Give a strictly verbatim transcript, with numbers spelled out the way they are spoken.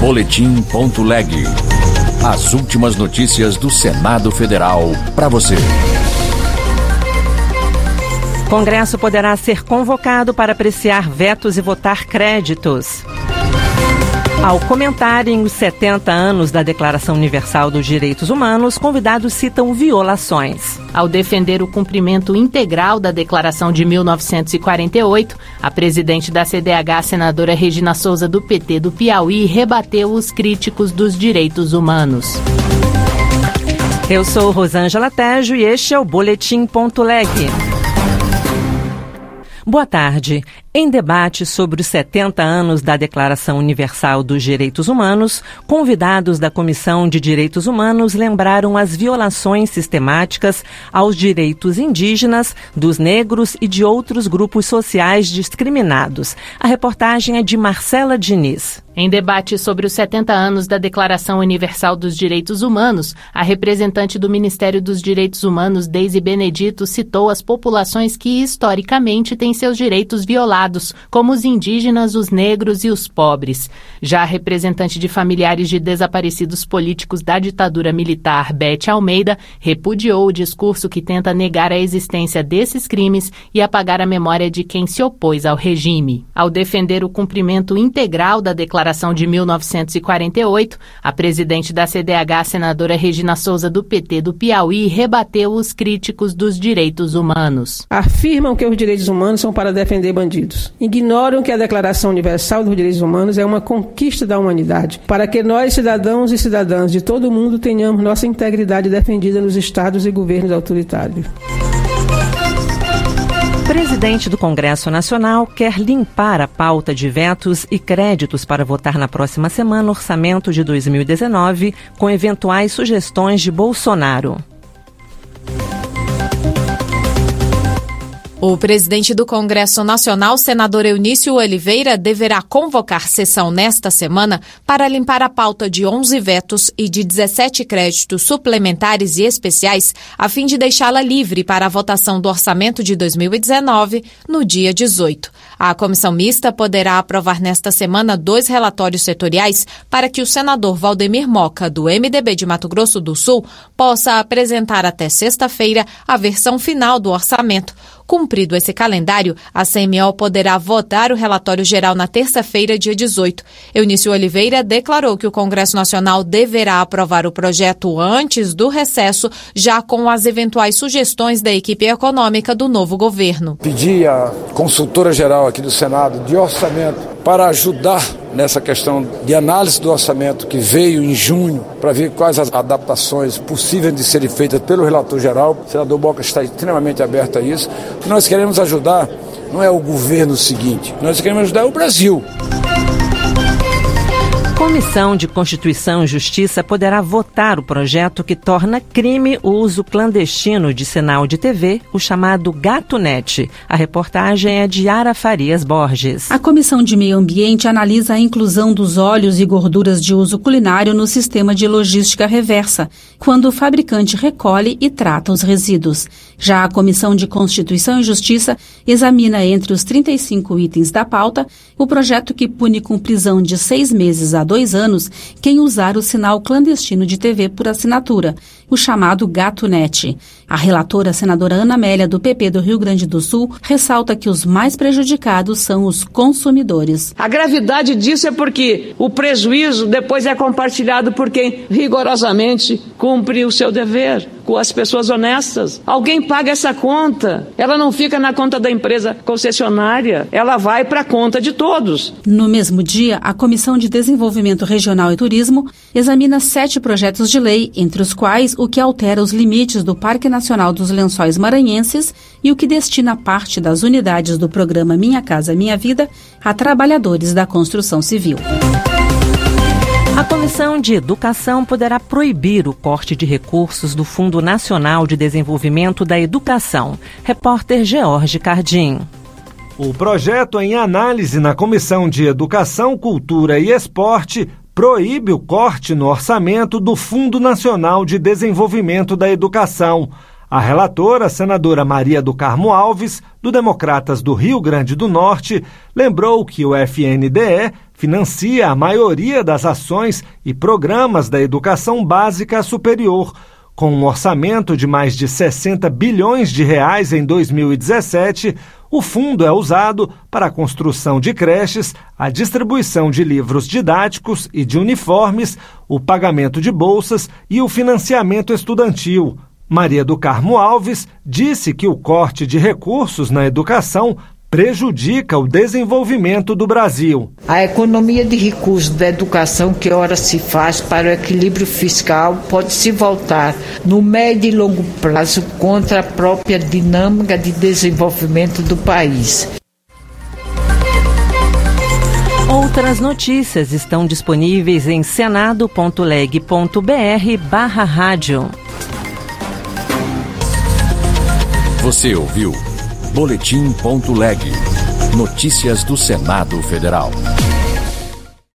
Boletim.leg. As últimas notícias do Senado Federal para você. Congresso poderá ser convocado para apreciar vetos e votar créditos. Ao comentarem os setenta anos da Declaração Universal dos Direitos Humanos, convidados citam violações. Ao defender o cumprimento integral da Declaração de mil novecentos e quarenta e oito, a presidente da C D H, senadora Regina Souza, do P T do Piauí, rebateu os críticos dos direitos humanos. Eu sou Rosângela Tejo e este é o Boletim.leg. Boa tarde. Em debate sobre os setenta anos da Declaração Universal dos Direitos Humanos, convidados da Comissão de Direitos Humanos lembraram as violações sistemáticas aos direitos indígenas, dos negros e de outros grupos sociais discriminados. A reportagem é de Marcela Diniz. Em debate sobre os setenta anos da Declaração Universal dos Direitos Humanos, a representante do Ministério dos Direitos Humanos, Deise Benedito, citou as populações que historicamente têm seus direitos violados, como os indígenas, os negros e os pobres. Já a representante de familiares de desaparecidos políticos da ditadura militar, Bete Almeida, repudiou o discurso que tenta negar a existência desses crimes e apagar a memória de quem se opôs ao regime. Ao defender o cumprimento integral da Declaração de mil novecentos e quarenta e oito, a presidente da C D H, senadora Regina Souza, do P T do Piauí, rebateu os críticos dos direitos humanos. Afirmam que os direitos humanos são para defender bandidos. Ignoram que a Declaração Universal dos Direitos Humanos é uma conquista da humanidade, para que nós, cidadãos e cidadãs de todo o mundo, tenhamos nossa integridade defendida nos estados e governos autoritários. O presidente do Congresso Nacional quer limpar a pauta de vetos e créditos para votar na próxima semana o orçamento de dois mil e dezenove, com eventuais sugestões de Bolsonaro. O presidente do Congresso Nacional, senador Eunício Oliveira, deverá convocar sessão nesta semana para limpar a pauta de onze vetos e de dezessete créditos suplementares e especiais, a fim de deixá-la livre para a votação do orçamento de dois mil e dezenove, no dia dezoito. A comissão mista poderá aprovar nesta semana dois relatórios setoriais para que o senador Valdemir Moca, do M D B de Mato Grosso do Sul, possa apresentar até sexta-feira a versão final do orçamento. Cumprido esse calendário, a C M O poderá votar o relatório geral na terça-feira, dia dezoito. Eunício Oliveira declarou que o Congresso Nacional deverá aprovar o projeto antes do recesso, já com as eventuais sugestões da equipe econômica do novo governo. Pedi à consultora-geral aqui do Senado de orçamento para ajudar nessa questão de análise do orçamento que veio em junho, para ver quais as adaptações possíveis de serem feitas pelo relator geral. O senador Moca está extremamente aberto a isso. O que nós queremos ajudar não é o governo seguinte, nós queremos ajudar o Brasil. A Comissão de Constituição e Justiça poderá votar o projeto que torna crime o uso clandestino de sinal de T V, o chamado GatoNet. A reportagem é de Yara Farias Borges. A Comissão de Meio Ambiente analisa a inclusão dos óleos e gorduras de uso culinário no sistema de logística reversa, quando o fabricante recolhe e trata os resíduos. Já a Comissão de Constituição e Justiça examina entre os trinta e cinco itens da pauta o projeto que pune com prisão de seis meses a dois anos quem usar o sinal clandestino de T V por assinatura, o chamado GatoNet. A relatora, a senadora Ana Amélia, do P P do Rio Grande do Sul, ressalta que os mais prejudicados são os consumidores. A gravidade disso é porque o prejuízo depois é compartilhado por quem rigorosamente cumpre o seu dever, com as pessoas honestas. Alguém paga essa conta. Ela não fica na conta da empresa concessionária, ela vai para a conta de todos. No mesmo dia, a Comissão de Desenvolvimento Regional e Turismo examina sete projetos de lei, entre os quais o que altera os limites do Parque Nacional dos Lençóis Maranhenses e o que destina parte das unidades do programa Minha Casa Minha Vida a trabalhadores da construção civil. A Comissão de Educação poderá proibir o corte de recursos do Fundo Nacional de Desenvolvimento da Educação. Repórter George Cardim. O projeto em análise na Comissão de Educação, Cultura e Esporte proíbe o corte no orçamento do Fundo Nacional de Desenvolvimento da Educação. A relatora, a senadora Maria do Carmo Alves, do Democratas do Rio Grande do Norte, lembrou que o F N D E financia a maioria das ações e programas da educação básica superior, com um orçamento de mais de sessenta bilhões de reais em dois mil e dezessete, o fundo é usado para a construção de creches, a distribuição de livros didáticos e de uniformes, o pagamento de bolsas e o financiamento estudantil. Maria do Carmo Alves disse que o corte de recursos na educação prejudica o desenvolvimento do Brasil. A economia de recursos da educação que ora se faz para o equilíbrio fiscal pode se voltar no médio e longo prazo contra a própria dinâmica de desenvolvimento do país. Outras notícias estão disponíveis em senado ponto leg ponto br barra rádio. Você ouviu Boletim ponto leg. Notícias do Senado Federal.